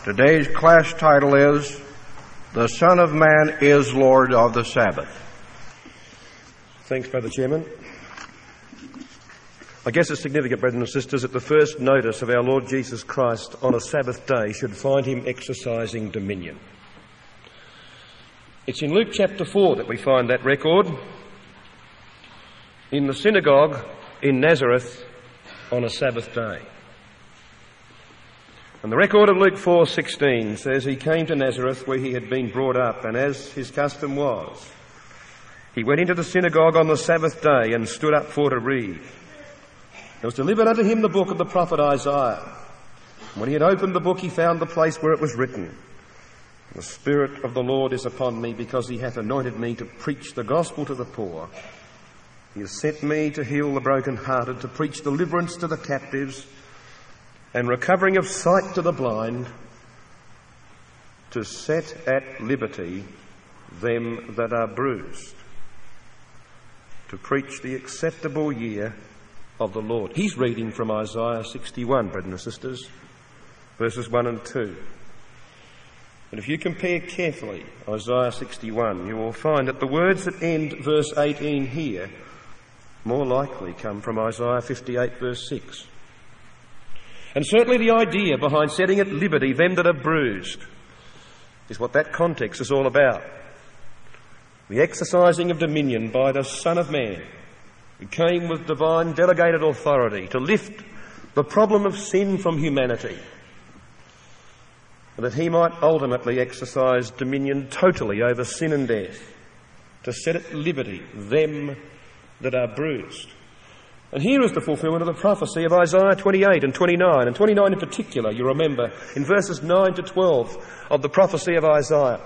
Today's class title is The Son of Man is Lord of the Sabbath. Thanks, Brother Chairman. I guess it's significant, brothers and sisters, that the first notice of our Lord Jesus Christ on a Sabbath day should find him exercising dominion. It's in Luke chapter 4 that we find that record, in the synagogue in Nazareth on a Sabbath day. And the record of Luke 4:16 says he came to Nazareth where he had been brought up, and as his custom was, he went into the synagogue on the Sabbath day and stood up for to read. There was delivered unto him the book of the prophet Isaiah. And when he had opened the book, he found the place where it was written, "The Spirit of the Lord is upon me, because he hath anointed me to preach the gospel to the poor. He has sent me to heal the brokenhearted, to preach deliverance to the captives, and recovering of sight to the blind, to set at liberty them that are bruised, to preach the acceptable year of the Lord." He's reading from Isaiah 61, brothers and sisters, verses 1 and 2. And if you compare carefully Isaiah 61, you will find that the words that end verse 18 here more likely come from Isaiah 58, verse 6. And certainly the idea behind setting at liberty them that are bruised is what that context is all about. The exercising of dominion by the Son of Man, who came with divine delegated authority to lift the problem of sin from humanity, and that he might ultimately exercise dominion totally over sin and death, to set at liberty them that are bruised. And here is the fulfilment of the prophecy of Isaiah 28 and 29, and 29 in particular, you remember, in verses 9 to 12 of the prophecy of Isaiah.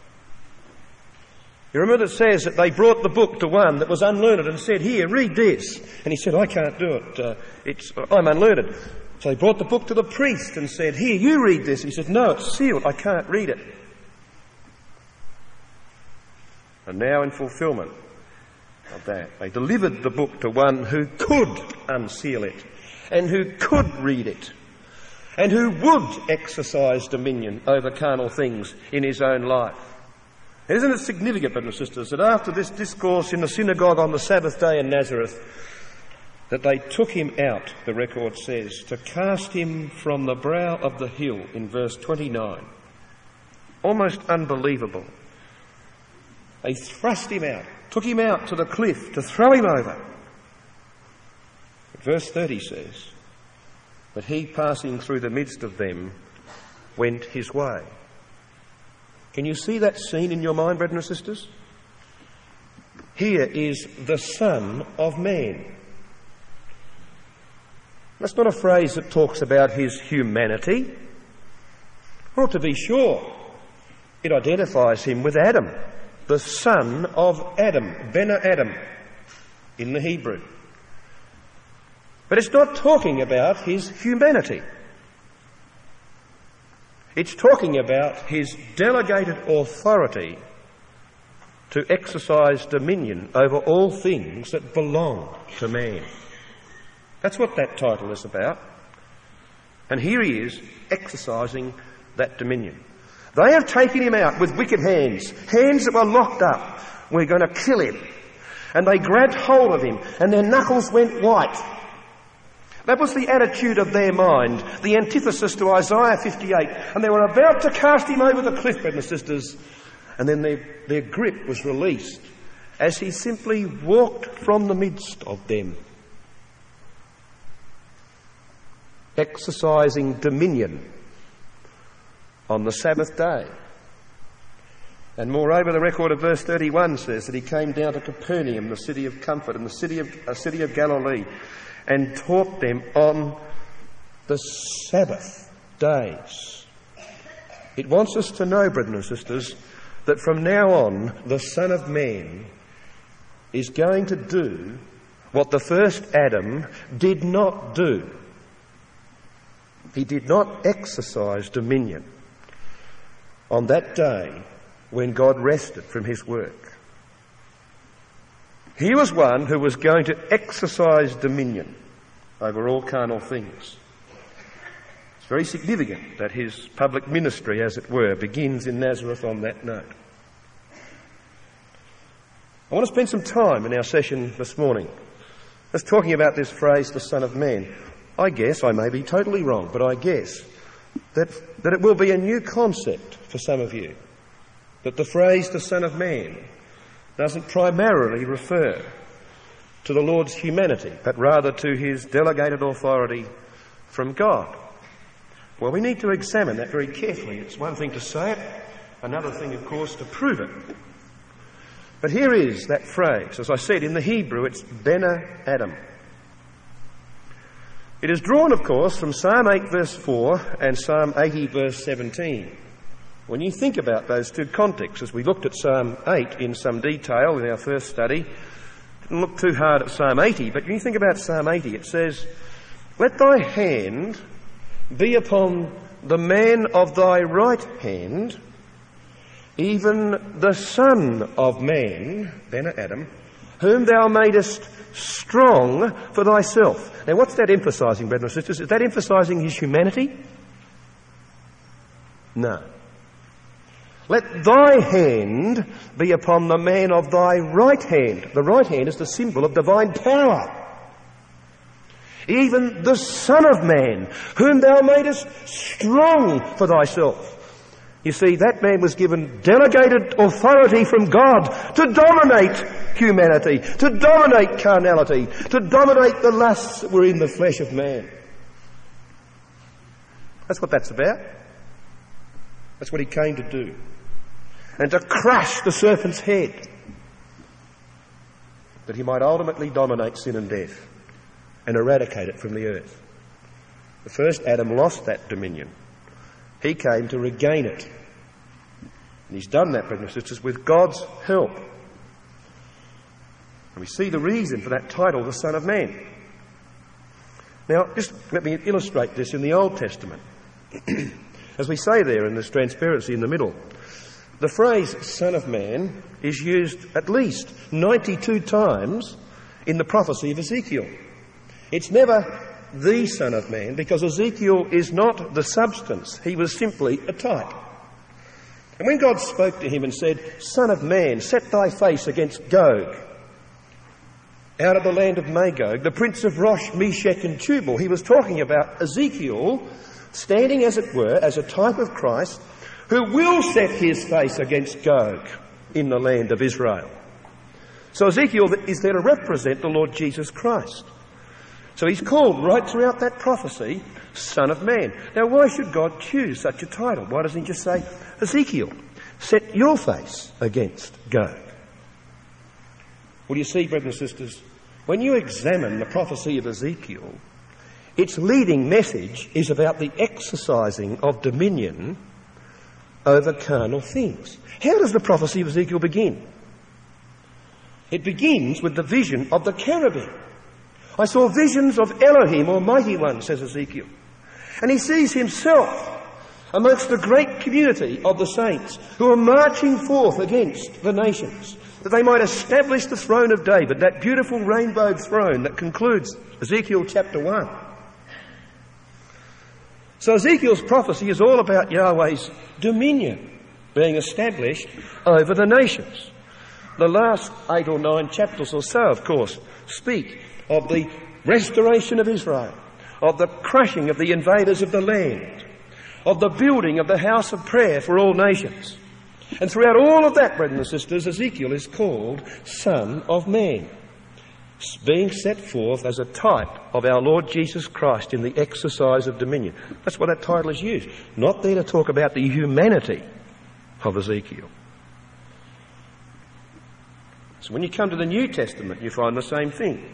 You remember it says that they brought the book to one that was unlearned and said, "Here, read this." And he said, "I can't do it. I'm unlearned." So they brought the book to the priest and said, "Here, you read this." And he said, "No, it's sealed. I can't read it." And now in fulfilment of that, they delivered the book to one who could unseal it, and who could read it, and who would exercise dominion over carnal things in his own life. Isn't it significant, brothers and sisters, that after this discourse in the synagogue on the Sabbath day in Nazareth, that they took him out, the record says, to cast him from the brow of the hill in verse 29. Almost unbelievable. They thrust him out, took him out to the cliff to throw him over. But verse 30 says, "But he, passing through the midst of them, went his way." Can you see that scene in your mind, brothers and sisters? Here is the Son of Man. That's not a phrase that talks about his humanity. Well, to be sure, it identifies him with Adam, the son of Adam, Bena Adam, in the Hebrew. But it's not talking about his humanity. It's talking about his delegated authority to exercise dominion over all things that belong to man. That's what that title is about. And here he is exercising that dominion. They have taken him out with wicked hands, hands that were locked up. "We're going to kill him." And they grabbed hold of him, and their knuckles went white. That was the attitude of their mind, the antithesis to Isaiah 58. And they were about to cast him over the cliff, brothers and sisters. And then their grip was released as he simply walked from the midst of them, exercising dominion on the Sabbath day. And moreover, the record of verse 31 says that he came down to Capernaum, the city of comfort, and a city of Galilee, and taught them on the Sabbath days. It wants us to know, brothers and sisters, that from now on the Son of Man is going to do what the first Adam did not do. He did not exercise dominion on that day when God rested from his work. He was one who was going to exercise dominion over all carnal things. It's very significant that his public ministry, as it were, begins in Nazareth on that note. I want to spend some time in our session this morning just talking about this phrase, the Son of Man. I guess, I may be totally wrong, but I guess that it will be a new concept for some of you, that the phrase, the Son of Man, doesn't primarily refer to the Lord's humanity, but rather to his delegated authority from God. Well, we need to examine that very carefully. It's one thing to say it, another thing, of course, to prove it. But here is that phrase. As I said, in the Hebrew, it's Bena Adam. It is drawn, of course, from Psalm 8 verse 4 and Psalm 80 verse 17. When you think about those two contexts, as we looked at Psalm 8 in some detail in our first study, didn't look too hard at Psalm 80, but when you think about Psalm 80, it says, "Let thy hand be upon the man of thy right hand, even the Son of Man," Bena Adam, "whom thou madest strong for thyself." Now what's that emphasising, brethren and sisters? Is that emphasising his humanity? No. "Let thy hand be upon the man of thy right hand." The right hand is the symbol of divine power. "Even the Son of Man, whom thou madest strong for thyself." You see, that man was given delegated authority from God to dominate humanity, to dominate carnality, to dominate the lusts that were in the flesh of man. That's what that's about. That's what he came to do. And to crush the serpent's head, that he might ultimately dominate sin and death and eradicate it from the earth. The first Adam lost that dominion. He came to regain it. And he's done that, brothers and sisters, with God's help. And we see the reason for that title, the Son of Man. Now, just let me illustrate this in the Old Testament. As we say there in this transparency in the middle, the phrase Son of Man is used at least 92 times in the prophecy of Ezekiel. It's never the Son of Man, because Ezekiel is not the substance. He was simply a type. And when God spoke to him and said, "Son of man, set thy face against Gog, out of the land of Magog, the prince of Rosh, Meshech and Tubal," he was talking about Ezekiel standing, as it were, as a type of Christ, who will set his face against Gog in the land of Israel. So Ezekiel is there to represent the Lord Jesus Christ. So he's called right throughout that prophecy, Son of Man. Now why should God choose such a title? Why doesn't he just say, "Ezekiel, set your face against Gog"? Well, you see, brothers and sisters, when you examine the prophecy of Ezekiel, its leading message is about the exercising of dominion over carnal things. How does the prophecy of Ezekiel begin? It begins with the vision of the cherubim. "I saw visions of Elohim, Almighty One," says Ezekiel. And he sees himself amongst the great community of the saints who are marching forth against the nations, that they might establish the throne of David, that beautiful rainbow throne that concludes Ezekiel chapter 1. So Ezekiel's prophecy is all about Yahweh's dominion being established over the nations. The last 8 or 9 chapters or so, of course, speak of the restoration of Israel, of the crushing of the invaders of the land, of the building of the house of prayer for all nations. And throughout all of that, brothers and sisters, Ezekiel is called Son of Man, being set forth as a type of our Lord Jesus Christ in the exercise of dominion. That's why that title is used. Not there to talk about the humanity of Ezekiel. So when you come to the New Testament, you find the same thing.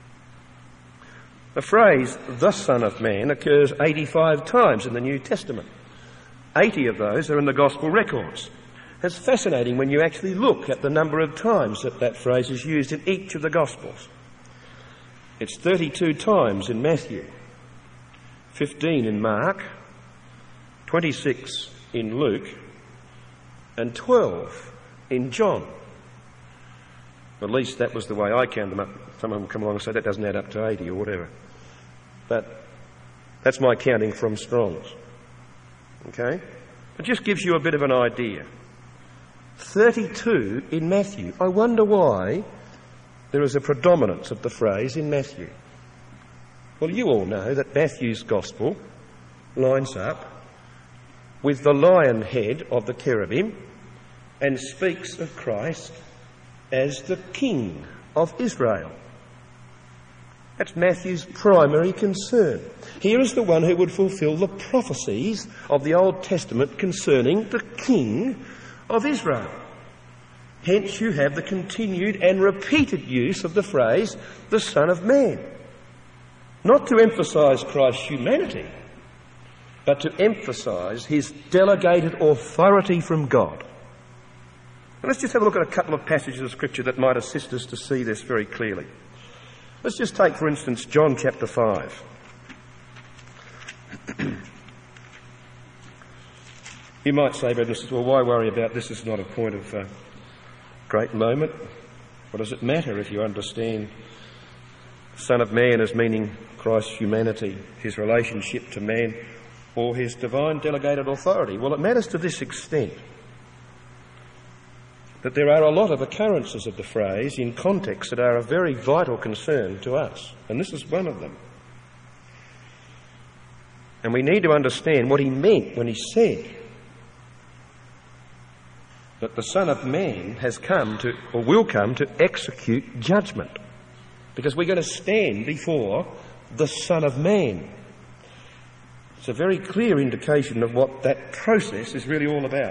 The phrase, "the Son of Man," occurs 85 times in the New Testament. 80 of those are in the Gospel records. It's fascinating when you actually look at the number of times that that phrase is used in each of the Gospels. It's 32 times in Matthew, 15 in Mark, 26 in Luke, and 12 in John. At least that was the way I counted them up. Some of them come along and say that doesn't add up to 80 or whatever. But That's my counting from Strong's. Okay? It just gives you a bit of an idea. 32 in Matthew. I wonder why there is a predominance of the phrase in Matthew. Well, you all know that Matthew's Gospel lines up with the lion head of the cherubim and speaks of Christ as the King of Israel. That's Matthew's primary concern. Here is the one who would fulfil the prophecies of the Old Testament concerning the King of Israel. Hence you have the continued and repeated use of the phrase, the Son of Man. Not to emphasise Christ's humanity, but to emphasise his delegated authority from God. And let's just have a look at a couple of passages of Scripture that might assist us to see this very clearly. Let's just take, for instance, John chapter 5. You might say, brothers, well, why worry about this? It's not a point of great moment. What does it matter if you understand Son of Man as meaning Christ's humanity, his relationship to man, or his divine delegated authority? Well, it matters to this extent that there are a lot of occurrences of the phrase in context that are of very vital concern to us, and this is one of them. And we need to understand what he meant when he said that the Son of Man has come to, or will come to, execute judgment. Because we're going to stand before the Son of Man. It's a very clear indication of what that process is really all about.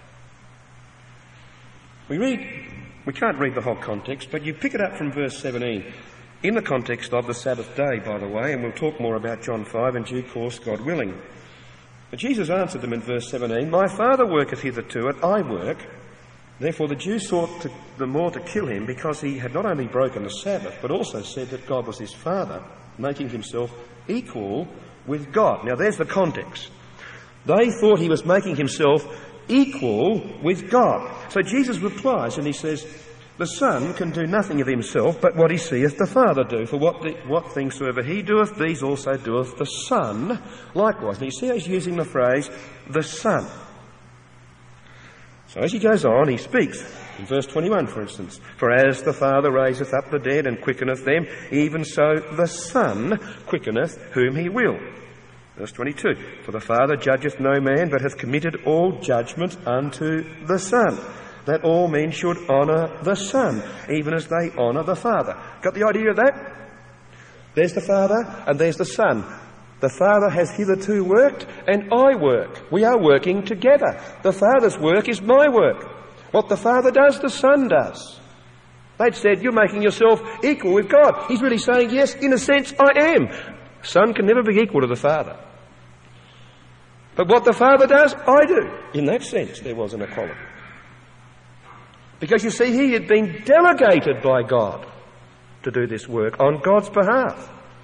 We can't read the whole context, but you pick it up from verse 17, in the context of the Sabbath day, by the way, and we'll talk more about John 5 in due course, God willing. But Jesus answered them in verse 17, "My Father worketh hitherto, and I work." Therefore the Jews sought the more to kill him, because he had not only broken the Sabbath, but also said that God was his Father, making himself equal with God. Now there's the context. They thought he was making himself equal with God. So Jesus replies and he says, "The Son can do nothing of himself but what he seeth the Father do. For what things soever he doeth, these also doeth the Son likewise." And you see how he's using the phrase, the Son. So as he goes on, he speaks. In verse 21, for instance, "For as the Father raiseth up the dead and quickeneth them, even so the Son quickeneth whom he will." Verse 22, "For the Father judgeth no man, but hath committed all judgment unto the Son, that all men should honour the Son, even as they honour the Father." Got the idea of that? There's the Father and there's the Son. The Father has hitherto worked and I work. We are working together. The Father's work is my work. What the Father does, the Son does. They'd said, "You're making yourself equal with God." He's really saying, yes, in a sense, I am. Son can never be equal to the Father. But what the Father does, I do. In that sense, there was an equality. Because you see, he had been delegated by God to do this work on God's behalf.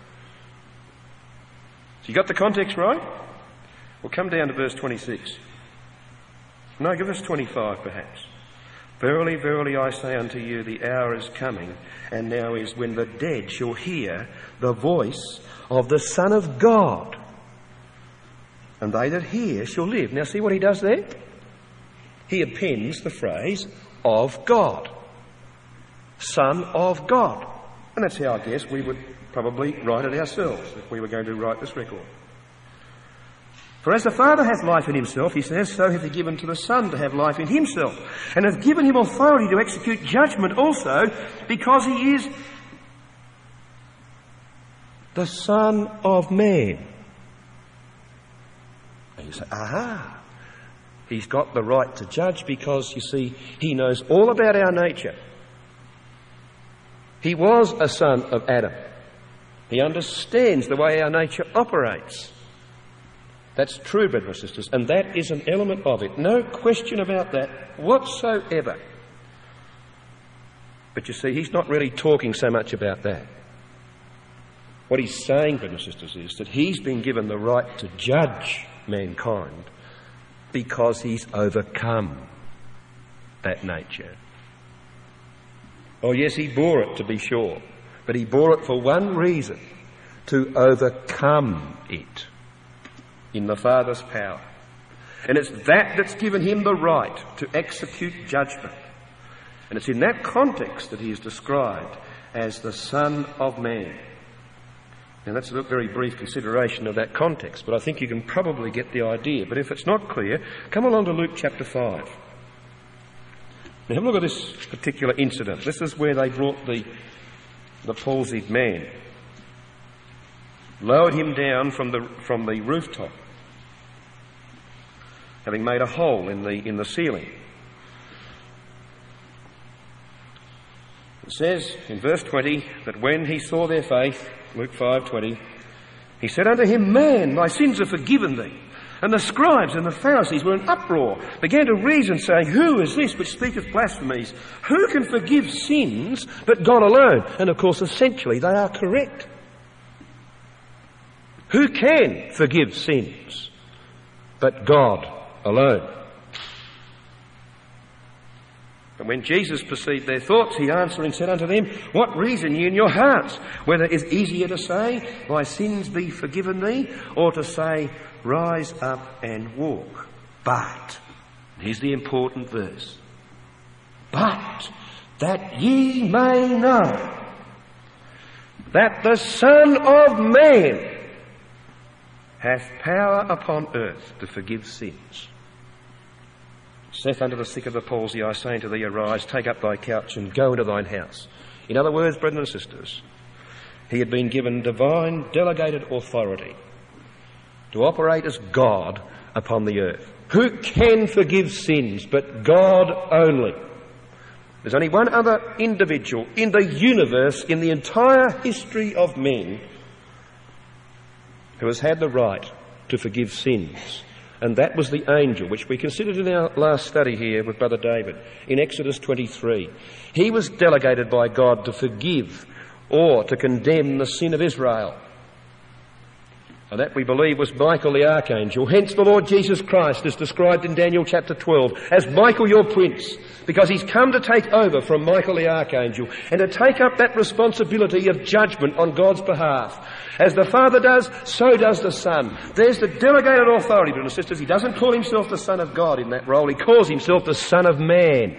So you got the context right? We'll come down to verse 26. No, give us 25 perhaps. "Verily, verily, I say unto you, the hour is coming, and now is, when the dead shall hear the voice of the Son of God, and they that hear shall live." Now see what he does there? He appends the phrase, "of God." Son of God. And that's how I guess we would probably write it ourselves if we were going to write this record. "For as the Father hath life in himself," he says, "so hath he given to the Son to have life in himself, and hath given him authority to execute judgment also, because he is the Son of Man." And you say, aha, he's got the right to judge because, you see, he knows all about our nature. He was a son of Adam. He understands the way our nature operates. That's true, brothers and sisters, and that is an element of it. No question about that whatsoever. But you see, he's not really talking so much about that. What he's saying, brothers and sisters, is that he's been given the right to judge mankind because he's overcome that nature. Oh yes, he bore it, to be sure, but he bore it for one reason: to overcome it. in the Father's power. And it's that that's given him the right to execute judgment. And it's in that context that he is described as the Son of Man. Now that's a very brief consideration of that context, but I think you can probably get the idea. But if it's not clear, come along to Luke chapter 5. Now have a look at this particular incident. This is where they brought the palsied man, lowered him down from the rooftop, having made a hole in the ceiling. It says in verse 20 that when he saw their faith, Luke 5:20, he said unto him, Man, thy sins are forgiven thee. And the scribes and the Pharisees were in uproar, began to reason, saying, Who is this which speaketh blasphemies? Who can forgive sins but God alone? And of course, essentially, they are correct. Who can forgive sins but God alone? And when Jesus perceived their thoughts, he answering said unto them, What reason ye in your hearts? Whether it is easier to say, Thy sins be forgiven thee, or to say, Rise up and walk. But, here's the important verse, but that ye may know that the Son of Man hath power upon earth to forgive sins. Saith unto the sick of the palsy, I say unto thee, Arise, take up thy couch, and go into thine house. In other words, brethren and sisters, he had been given divine delegated authority to operate as God upon the earth. Who can forgive sins but God only? There's only one other individual in the universe, in the entire history of men, who has had the right to forgive sins. And that was the angel, which we considered in our last study here with Brother David, in Exodus 23. He was delegated by God to forgive or to condemn the sin of Israel. And that, we believe, was Michael the archangel. Hence the Lord Jesus Christ is described in Daniel chapter 12 as Michael your prince, because he's come to take over from Michael the archangel and to take up that responsibility of judgment on God's behalf. As the Father does, so does the Son. There's the delegated authority, brothers and sisters. He doesn't call himself the Son of God in that role. He calls himself the Son of Man.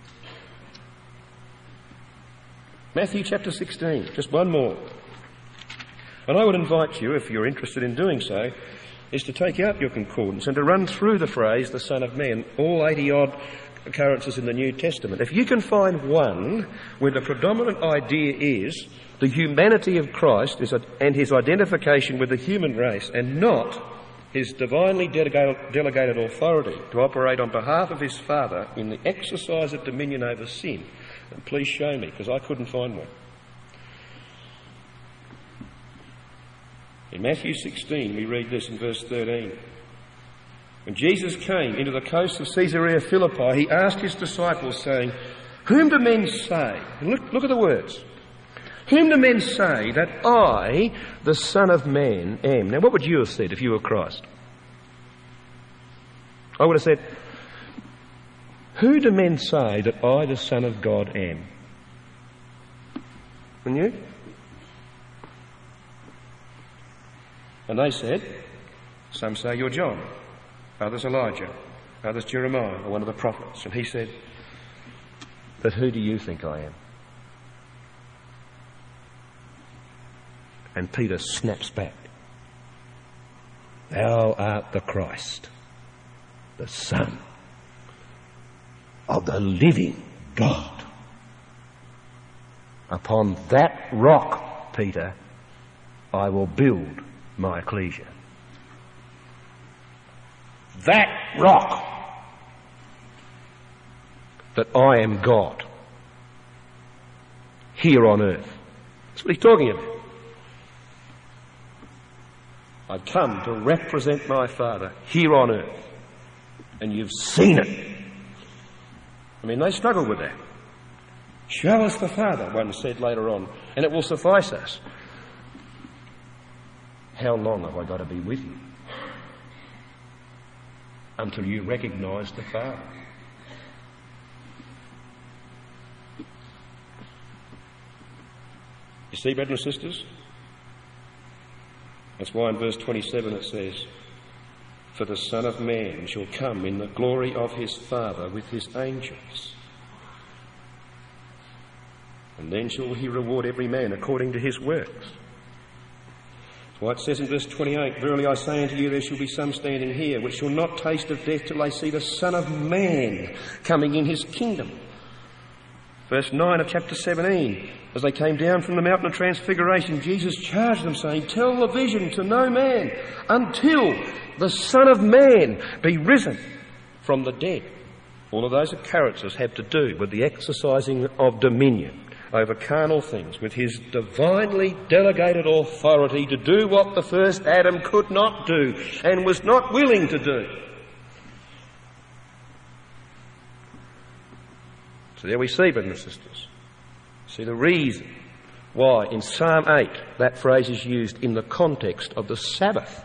Matthew chapter 16, just one more. And I would invite you, if you're interested in doing so, is to take out your concordance and to run through the phrase, the Son of Man, all 80-odd occurrences in the New Testament. If you can find one where the predominant idea is the humanity of Christ and his identification with the human race, and not his divinely delegated authority to operate on behalf of his Father in the exercise of dominion over sin, then please show me, because I couldn't find one. In Matthew 16, we read this in verse 13. When Jesus came into the coast of Caesarea Philippi, he asked his disciples, saying, Whom do men say? And look at the words. Whom do men say that I, the Son of Man, am? Now, what would you have said if you were Christ? I would have said, Who do men say that I, the Son of God, am? And you? And they said, Some say you're John, others Elijah, others Jeremiah, or one of the prophets. And he said, But who do you think I am? And Peter snaps back. Thou art the Christ, the Son of the living God. Upon that rock, Peter, I will build my ecclesia. That rock, that I am God here on earth. That's what he's talking about. I've come to represent my Father here on earth, and you've seen it. I mean, they struggled with that. Show us the Father, one said later on, and it will suffice us. How long have I got to be with you? Until you recognise the Father. You see, brothers and sisters? That's why in verse 27 it says, For the Son of Man shall come in the glory of his Father with his angels. And then shall he reward every man according to his works. That's why it says in verse 28, Verily I say unto you, there shall be some standing here which shall not taste of death till they see the Son of Man coming in his kingdom. Verse 9 of chapter 17, as they came down from the mountain of transfiguration, Jesus charged them, saying, Tell the vision to no man until the Son of Man be risen from the dead. All of those occurrences have to do with the exercising of dominion over carnal things, with his divinely delegated authority to do what the first Adam could not do and was not willing to do. So there we see, brothers and sisters, see the reason why in Psalm 8 that phrase is used in the context of the Sabbath.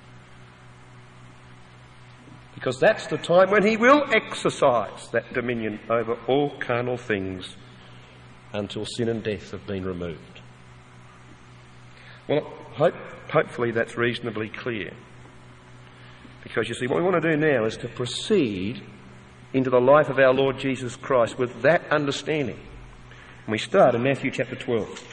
Because that's the time when he will exercise that dominion over all carnal things until sin and death have been removed. Well, hopefully that's reasonably clear. Because you see, what we want to do now is to proceed into the life of our Lord Jesus Christ with that understanding. And we start in Matthew chapter 12.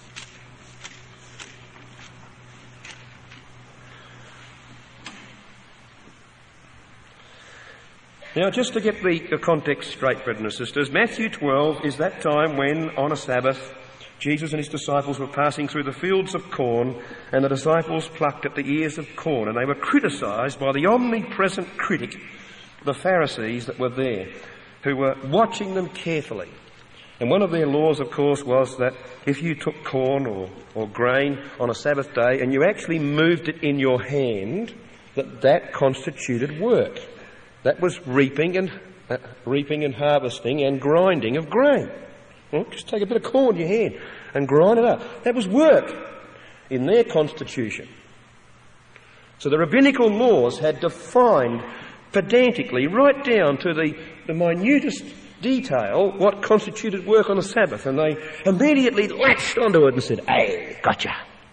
Now, just to get the context straight, brothers and sisters, Matthew 12 is that time when, on a Sabbath, Jesus and his disciples were passing through the fields of corn, and the disciples plucked at the ears of corn, and they were criticised by the omnipresent critic, the Pharisees that were there, who were watching them carefully. And one of their laws, of course, was that if you took corn or grain on a Sabbath day and you actually moved it in your hand, that constituted work. That was reaping and harvesting and grinding of grain. Well, just take a bit of corn in your hand and grind it up. That was work in their constitution. So the rabbinical laws had defined pedantically, right down to the minutest detail, what constituted work on the Sabbath. And they immediately latched onto it and said, Hey, gotcha.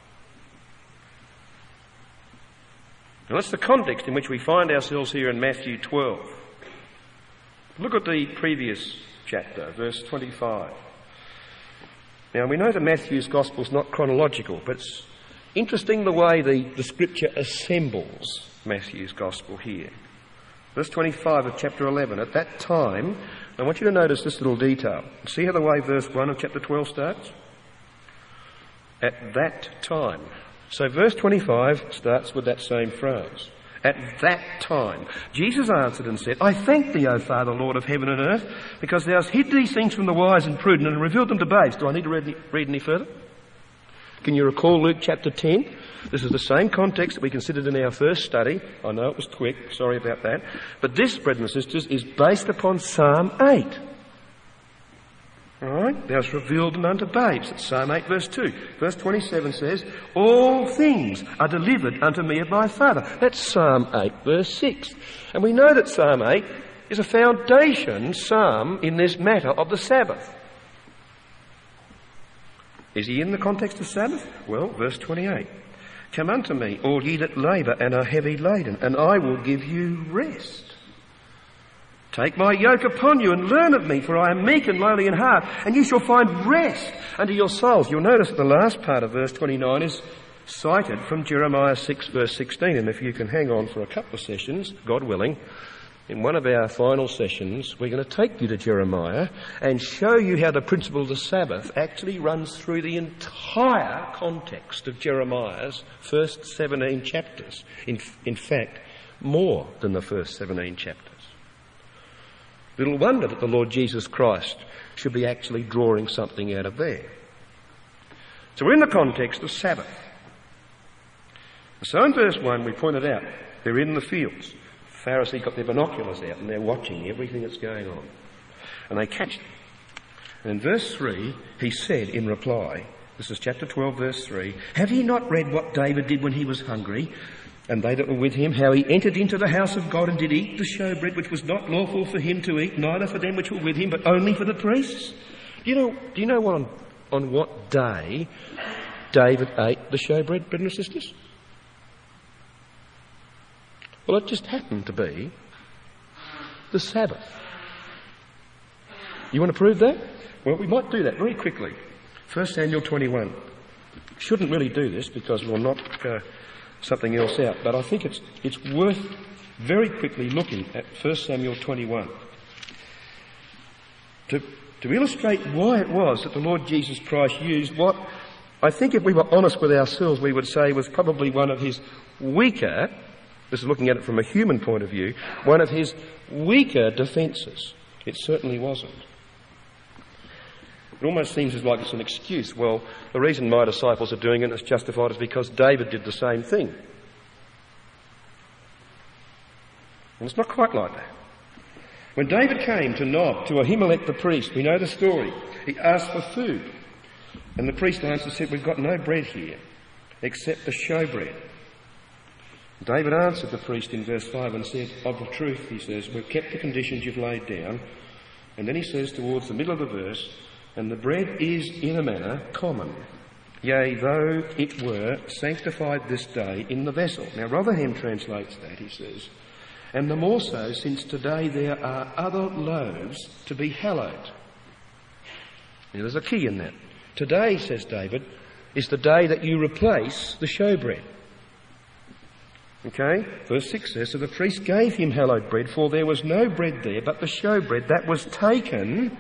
And that's the context in which we find ourselves here in Matthew 12. Look at the previous chapter, verse 25. Now, we know that Matthew's Gospel is not chronological, but it's interesting the way the Scripture assembles Matthew's Gospel here. Verse 25 of chapter 11. At that time, I want you to notice this little detail. See how the way verse 1 of chapter 12 starts? At that time. So verse 25 starts with that same phrase. At that time. Jesus answered and said, I thank thee, O Father, Lord of heaven and earth, because thou hast hid these things from the wise and prudent and revealed them to babes. Do I need to read any further? Can you recall Luke chapter 10? This is the same context that we considered in our first study. I know it was quick, sorry about that. But this, brothers and sisters, is based upon Psalm 8. All right? Thou hast revealed them unto babes. That's Psalm 8 verse 2. Verse 27 says, All things are delivered unto me of my Father. That's Psalm 8 verse 6. And we know that Psalm 8 is a foundation psalm in this matter of the Sabbath. Is he in the context of Sabbath? Well, verse 28. Come unto me, all ye that labour and are heavy laden, and I will give you rest. Take my yoke upon you and learn of me, for I am meek and lowly in heart, and you shall find rest unto your souls. You'll notice that the last part of verse 29 is cited from Jeremiah 6 verse 16. And if you can hang on for a couple of sessions, God willing, in one of our final sessions, we're going to take you to Jeremiah and show you how the principle of the Sabbath actually runs through the entire context of Jeremiah's first 17 chapters. In fact, more than the first 17 chapters. Little wonder that the Lord Jesus Christ should be actually drawing something out of there. So we're in the context of Sabbath. So in verse 1 we pointed out, they're in the fields. The Pharisees got their binoculars out and they're watching everything that's going on. And they catch them. And in verse 3 he said in reply, this is chapter 12 verse 3, Have ye not read what David did when he was hungry? And they that were with him, how he entered into the house of God and did eat the showbread which was not lawful for him to eat, neither for them which were with him, but only for the priests. Do you know on what day David ate the showbread, brothers and sisters? Well, it just happened to be the Sabbath. You want to prove that? Well, we might do that very quickly. 1 Samuel 21. Shouldn't really do this because we'll knock something else out, but I think it's worth very quickly looking at 1 Samuel 21 to illustrate why it was that the Lord Jesus Christ used what I think, if we were honest with ourselves, we would say was probably one of his weaker, this is looking at it from a human point of view, one of his weaker defences. It certainly wasn't. It almost seems as like it's an excuse. Well, the reason my disciples are doing it is justified is because David did the same thing. And it's not quite like that. When David came to Nob, to Ahimelech the priest, we know the story. He asked for food. And the priest answered and said, "We've got no bread here, except the showbread." David answered the priest in verse 5 and said, "Of the truth," he says, "we've kept the conditions you've laid down." And then he says towards the middle of the verse, "And the bread is in a manner common, yea, though it were sanctified this day in the vessel." Now Rotherham translates that, he says, "And the more so since today there are other loaves to be hallowed." Now there's a key in that. Today, says David, is the day that you replace the showbread. Okay? Verse 6 says, "So the priest gave him hallowed bread, for there was no bread there but the showbread that was taken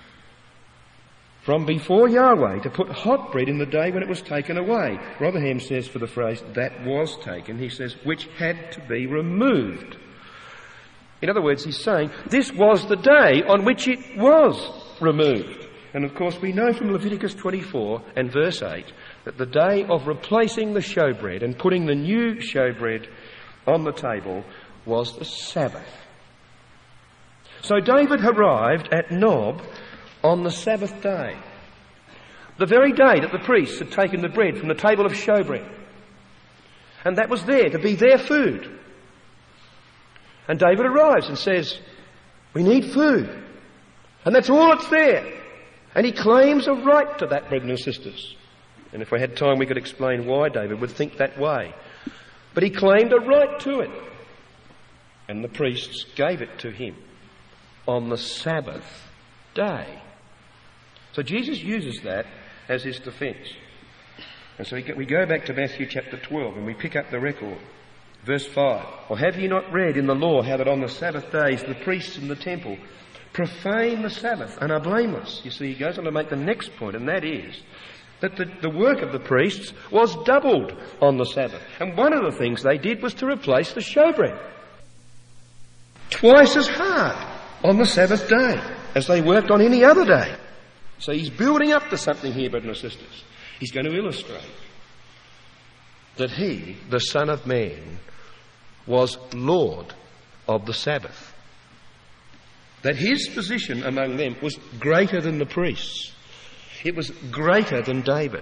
from before Yahweh to put hot bread in the day when it was taken away." Rotherham says for the phrase, "that was taken," he says, "which had to be removed." In other words, he's saying this was the day on which it was removed. And of course we know from Leviticus 24 and verse 8 that the day of replacing the showbread and putting the new showbread on the table was the Sabbath. So David arrived at Nob on the Sabbath day, the very day that the priests had taken the bread from the table of showbread. And that was there to be their food. And David arrives and says, "We need food." And that's all that's there. And he claims a right to that, brothers and sisters. And if we had time, we could explain why David would think that way. But he claimed a right to it. And the priests gave it to him on the Sabbath day. So Jesus uses that as his defence. And so we go back to Matthew chapter 12 and we pick up the record. Verse 5. "Or have ye not read in the law how that on the Sabbath days the priests in the temple profane the Sabbath and are blameless?" You see, he goes on to make the next point, and that is that the work of the priests was doubled on the Sabbath. And one of the things they did was to replace the showbread. Twice as hard on the Sabbath day as they worked on any other day. So he's building up to something here, brothers and sisters. He's going to illustrate that he, the Son of Man, was Lord of the Sabbath. That his position among them was greater than the priests. It was greater than David.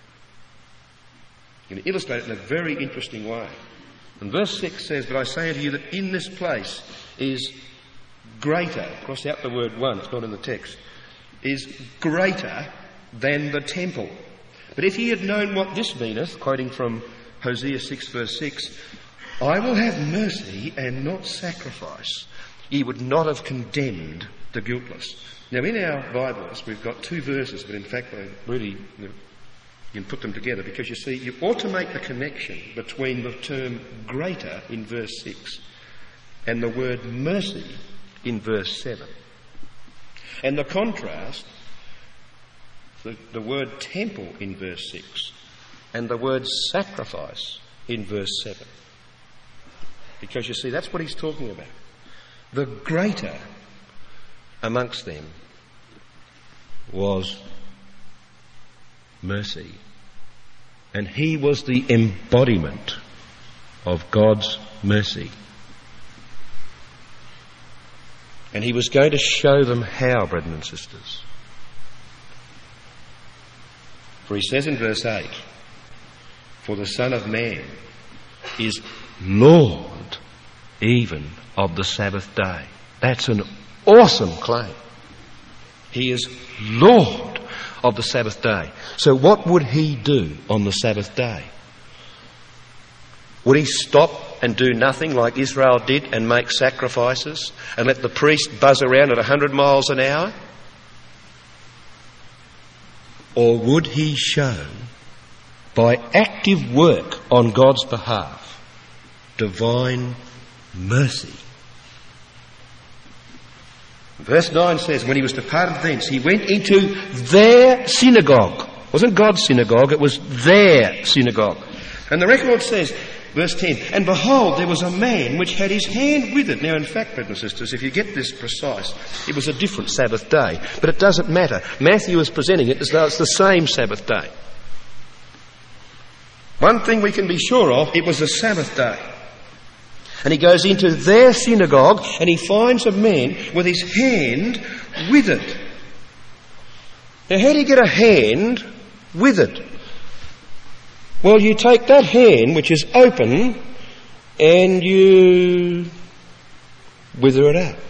You can illustrate it in a very interesting way. And verse 6 says, "But I say unto you that in this place is greater," cross out the word one, it's not in the text, "is greater than the temple. But if ye had known what this meaneth," quoting from Hosea 6 verse 6, "I will have mercy and not sacrifice, ye would not have condemned the guiltless." Now in our Bibles we've got two verses, but in fact they really, you can put them together because you see, you ought to make the connection between the term greater in verse 6 and the word mercy in verse 7. And the contrast, the word temple in verse 6 and the word sacrifice in verse 7. Because you see, that's what he's talking about. The greater amongst them was mercy. And he was the embodiment of God's mercy. And he was going to show them how, brethren and sisters. For he says in verse 8, "For the Son of Man is Lord even of the Sabbath day." That's an awesome claim. He is Lord of the Sabbath day. So what would he do on the Sabbath day? Would he stop and do nothing like Israel did and make sacrifices and let the priest buzz around at 100 miles an hour? Or would he show, by active work on God's behalf, divine mercy? Verse 9 says, when he was departed thence, he went into their synagogue. It wasn't God's synagogue, it was their synagogue. And the record says, verse 10, and behold, there was a man which had his hand withered. Now, in fact, brothers and sisters, if you get this precise, it was a different Sabbath day. But it doesn't matter. Matthew is presenting it as though it's the same Sabbath day. One thing we can be sure of, it was a Sabbath day. And he goes into their synagogue and he finds a man with his hand withered. Now, how do you get a hand withered? Well, you take that hand, which is open, and you wither it out.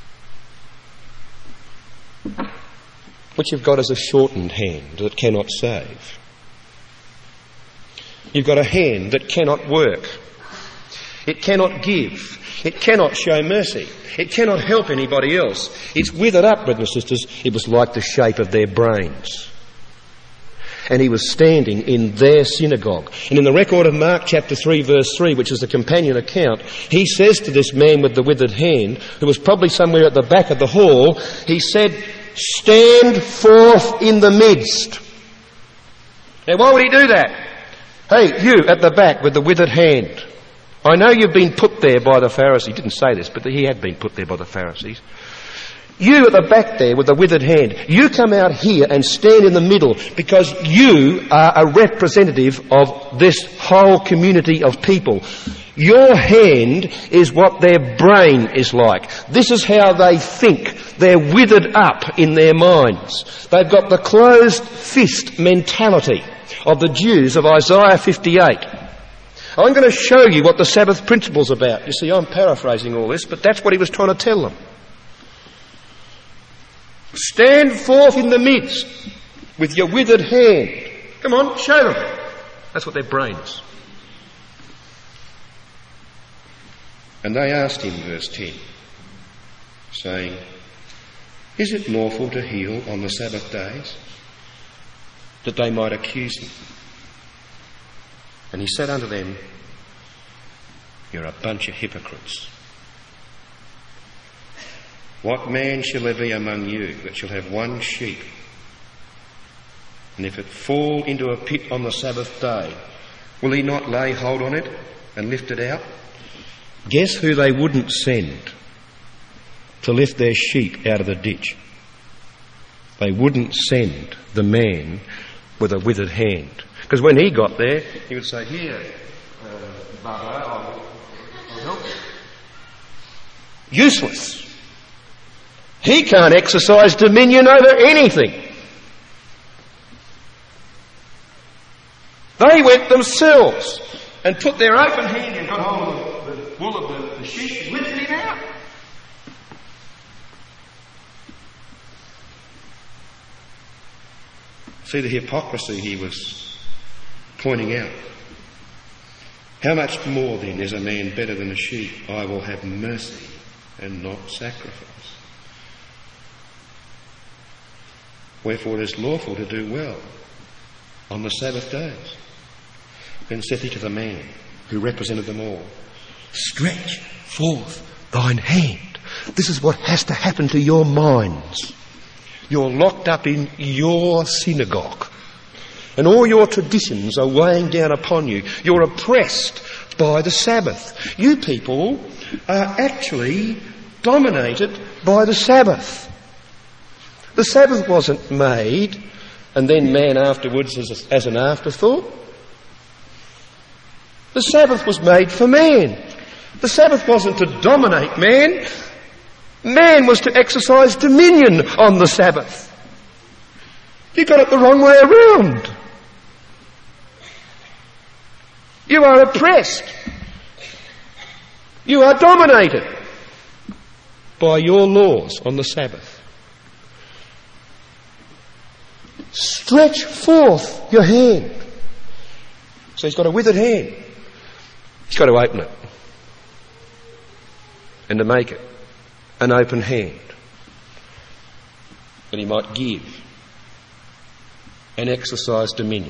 What you've got is a shortened hand that cannot save. You've got a hand that cannot work. It cannot give. It cannot show mercy. It cannot help anybody else. It's withered up, brothers and sisters. It was like the shape of their brains. And he was standing in their synagogue. And in the record of Mark chapter 3 verse 3, which is the companion account, he says to this man with the withered hand, who was probably somewhere at the back of the hall, he said, stand forth in the midst. Now, why would he do that? Hey, you at the back with the withered hand. I know you've been put there by the Pharisees. He didn't say this, but he had been put there by the Pharisees. You at the back there with the withered hand, you come out here and stand in the middle because you are a representative of this whole community of people. Your hand is what their brain is like. This is how they think. They're withered up in their minds. They've got the closed fist mentality of the Jews of Isaiah 58. I'm going to show you what the Sabbath principle's about. You see, I'm paraphrasing all this, but that's what he was trying to tell them. Stand forth in the midst with your withered hand. Come on, show them. That's what their brains. And they asked him, verse 10, saying, is it lawful to heal on the Sabbath days? That they might accuse him. And he said unto them, you're a bunch of hypocrites. What man shall there be among you that shall have one sheep, and if it fall into a pit on the Sabbath day, will he not lay hold on it and lift it out? Guess who they wouldn't send to lift their sheep out of the ditch? They wouldn't send the man with a withered hand. Because when he got there, he would say, here, Baba, I'll help you. Useless. He can't exercise dominion over anything. They went themselves and put their open hand and got hold of the wool of the sheep and lifted him out. See the hypocrisy he was pointing out. How much more then is a man better than a sheep? I will have mercy and not sacrifice. Wherefore it is lawful to do well on the Sabbath days. Then said he to the man who represented them all, stretch forth thine hand. This is what has to happen to your minds. You're locked up in your synagogue. And all your traditions are weighing down upon you. You're oppressed by the Sabbath. You people are actually dominated by the Sabbath. The Sabbath wasn't made and then man afterwards as an afterthought. The Sabbath was made for man. The Sabbath wasn't to dominate man. Man was to exercise dominion on the Sabbath. You got it the wrong way around. You are oppressed. You are dominated by your laws on the Sabbath. Stretch forth your hand. So he's got a withered hand. He's got to open it. and to make it an open hand, that he might give and exercise dominion.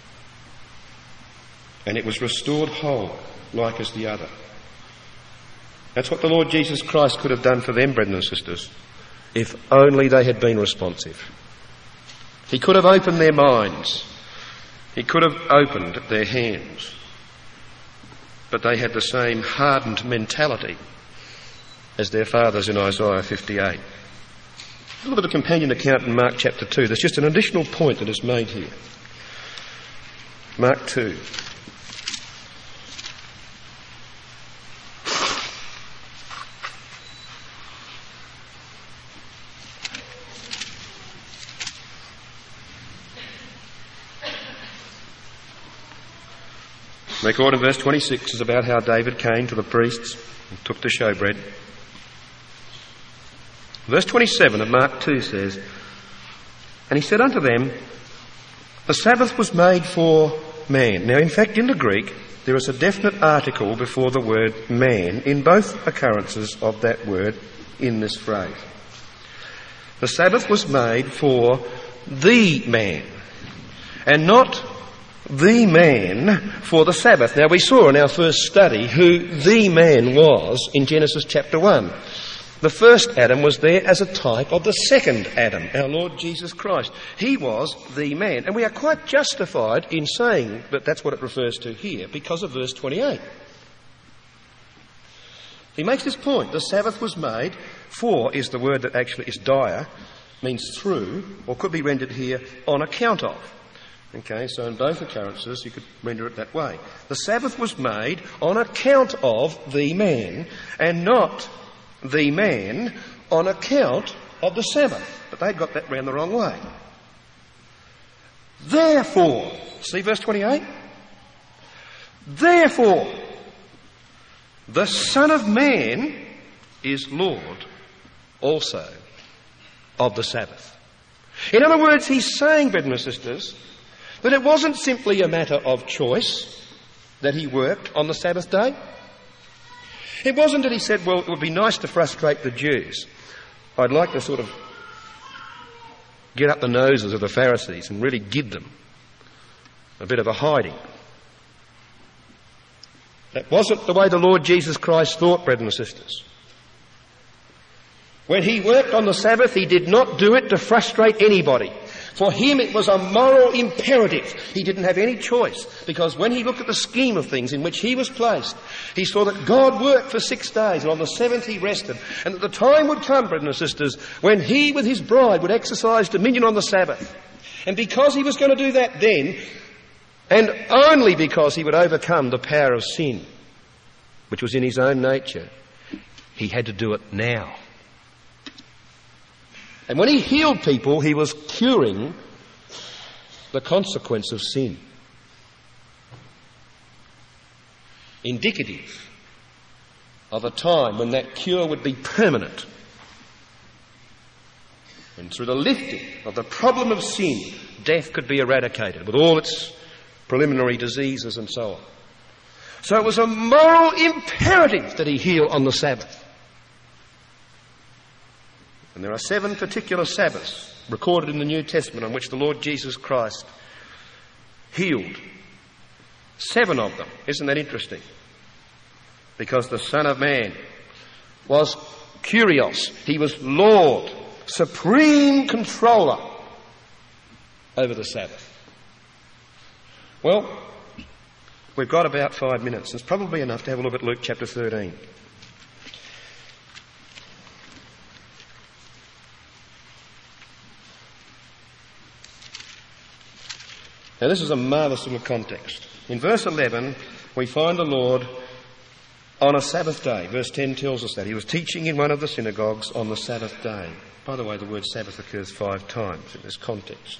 And it was restored whole, like as the other. That's what the Lord Jesus Christ could have done for them, brethren and sisters, if only they had been responsive. He could have opened their minds. He could have opened their hands. But they had the same hardened mentality as their fathers in Isaiah 58. Look at the companion account in Mark chapter 2. There's just an additional point that is made here. Mark 2. Record in verse 26 is about how David came to the priests and took the showbread. Verse 27 of Mark 2 says, "And he said unto them, the Sabbath was made for man." Now, in fact, in the Greek, there is a definite article before the word man in both occurrences of that word in this phrase. The Sabbath was made for the man, and not the man for the Sabbath. Now, we saw in our first study who the man was in Genesis chapter 1. The first Adam was there as a type of the second Adam, our Lord Jesus Christ. He was the man. And we are quite justified in saying that that's what it refers to here because of verse 28. He makes this point. The Sabbath was made for is the word that actually is dia, means through, or could be rendered here on account of. Okay, so in both occurrences you could render it that way. The Sabbath was made on account of the man, and not the man on account of the Sabbath. But they'd got that round the wrong way. Therefore, see verse 28? Therefore, the Son of Man is Lord also of the Sabbath. In other words, he's saying, brethren and sisters, that it wasn't simply a matter of choice that he worked on the Sabbath day. It wasn't that he said, well, it would be nice to frustrate the Jews. I'd like to sort of get up the noses of the Pharisees and really give them a bit of a hiding. That wasn't the way the Lord Jesus Christ thought, brethren and sisters. When he worked on the Sabbath, he did not do it to frustrate anybody. For him it was a moral imperative. He didn't have any choice, because when he looked at the scheme of things in which he was placed, he saw that God worked for 6 days and on the 7th he rested, and that the time would come, brethren and sisters, when he with his bride would exercise dominion on the Sabbath. And because he was going to do that then, and only because he would overcome the power of sin, which was in his own nature, he had to do it now. And when he healed people, he was curing the consequence of sin. Indicative of a time when that cure would be permanent. And through the lifting of the problem of sin, death could be eradicated with all its preliminary diseases and so on. So it was a moral imperative that he heal on the Sabbath. And there are 7 particular Sabbaths recorded in the New Testament on which the Lord Jesus Christ healed. 7 of them. Isn't that interesting? Because the Son of Man was Kyrios. He was Lord, supreme controller over the Sabbath. Well, we've got about 5 minutes. It's probably enough to have a look at Luke chapter 13. Now, this is a marvellous little context. In verse 11, we find the Lord on a Sabbath day. Verse 10 tells us that. He was teaching in one of the synagogues on the Sabbath day. By the way, the word Sabbath occurs 5 times in this context.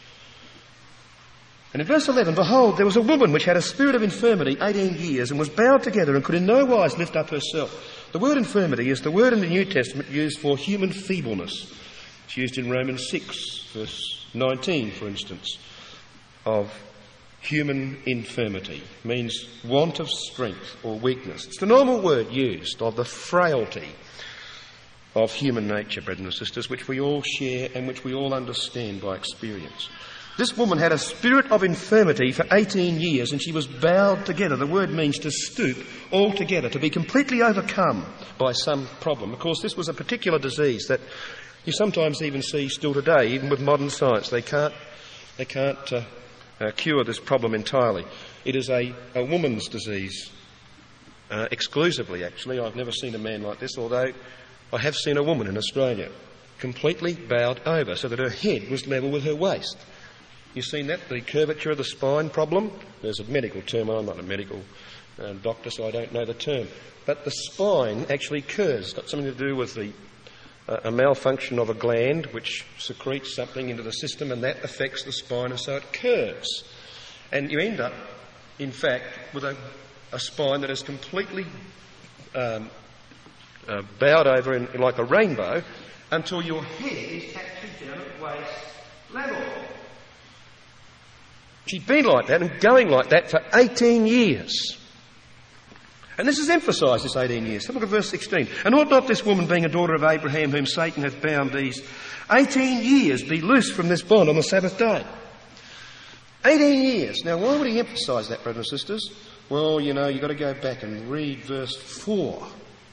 And in verse 11, behold, there was a woman which had a spirit of infirmity 18 years and was bowed together and could in no wise lift up herself. The word infirmity is the word in the New Testament used for human feebleness. It's used in Romans 6, verse 19, for instance, of human infirmity means want of strength or weakness. It's the normal word used of the frailty of human nature, brothers and sisters, which we all share and which we all understand by experience. This woman had a spirit of infirmity for 18 years and she was bowed together. The word means to stoop altogether, to be completely overcome by some problem. Of course, this was a particular disease that you sometimes even see still today, even with modern science. They can't cure this problem entirely. It is a woman's disease, exclusively actually. I've never seen a man like this, although I have seen a woman in Australia completely bowed over so that her head was level with her waist. You've seen that, the curvature of the spine problem? There's a medical term. I'm not a medical doctor, so I don't know the term. But the spine actually curves. It's got something to do with a malfunction of a gland which secretes something into the system, and that affects the spine, and so it curves. And you end up, in fact, with a spine that is completely bowed over in like a rainbow until your head is actually down at waist level. She'd been like that and going like that for 18 years. And this is emphasised, this 18 years. Have a look at verse 16. And ought not this woman, being a daughter of Abraham, whom Satan hath bound these 18 years, be loosed from this bond on the Sabbath day? 18 years. Now, why would he emphasise that, brothers and sisters? Well, you know, you've got to go back and read verse 4.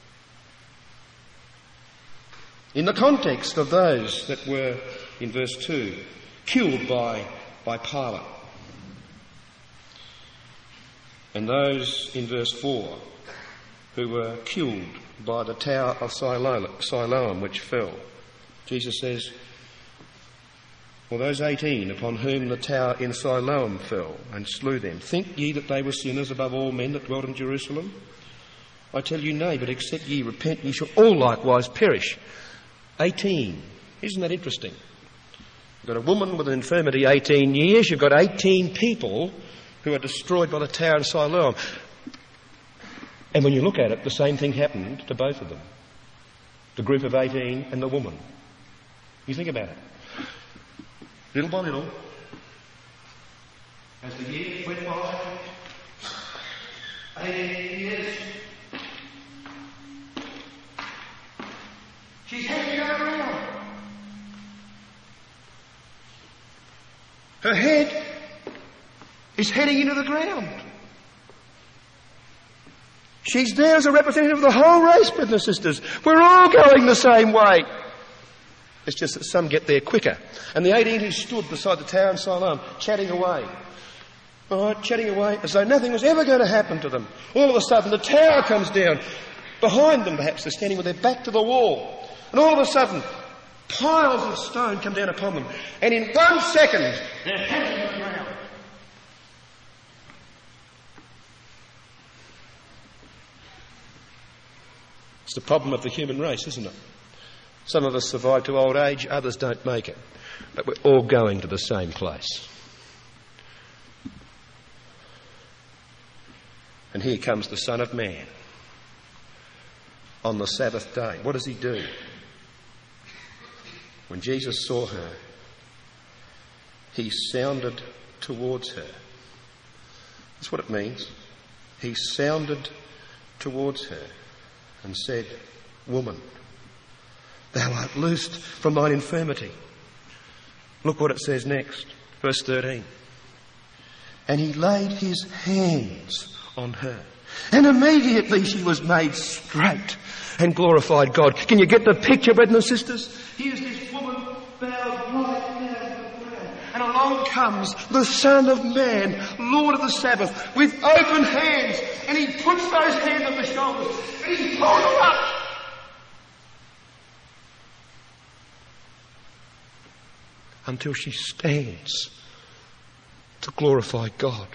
In the context of those that were, in verse 2, killed by Pilate. And those in verse 4 who were killed by the tower of Siloam which fell. Jesus says, well, those 18 upon whom the tower in Siloam fell and slew them, think ye that they were sinners above all men that dwelt in Jerusalem? I tell you, nay, but except ye repent, ye shall all likewise perish. 18. Isn't that interesting? You've got a woman with an infirmity 18 years, you've got 18 people who are destroyed by the tower in Siloam. And when you look at it, the same thing happened to both of them. The group of 18 and the woman. You think about it. Little by little, as the years went by, 18 years, she's heading around. Her head is heading into the ground. She's there as a representative of the whole race, brothers and sisters. We're all going the same way. It's just that some get there quicker. And the 18 who stood beside the tower in Siloam, chatting away. All right, chatting away as though nothing was ever going to happen to them. All of a sudden the tower comes down. Behind them, perhaps, they're standing with their back to the wall. And all of a sudden, piles of stone come down upon them. And in 1 second, they're heading to the ground. It's the problem of the human race, isn't it? Some of us survive to old age, others don't make it. But we're all going to the same place. And here comes the Son of Man on the Sabbath day. What does he do? When Jesus saw her, he sounded towards her. That's what it means. He sounded towards her and said, Woman, thou art loosed from thine infirmity. Look what it says next, verse 13. And he laid his hands on her, and immediately she was made straight and glorified God. Can you get the picture, brothers and sisters? Here's this woman bowed right down to the ground, and along comes the Son of Man, Lord of the Sabbath, with open hands, and he puts those hands on the shoulders, and he pulls her up. Until she stands to glorify God.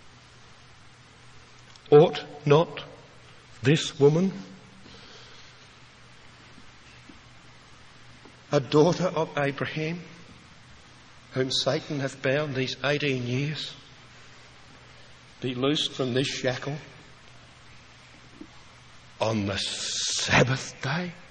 Ought not this woman, a daughter of Abraham, whom Satan hath bound these 18 years, be loosed from this shackle on the Sabbath day?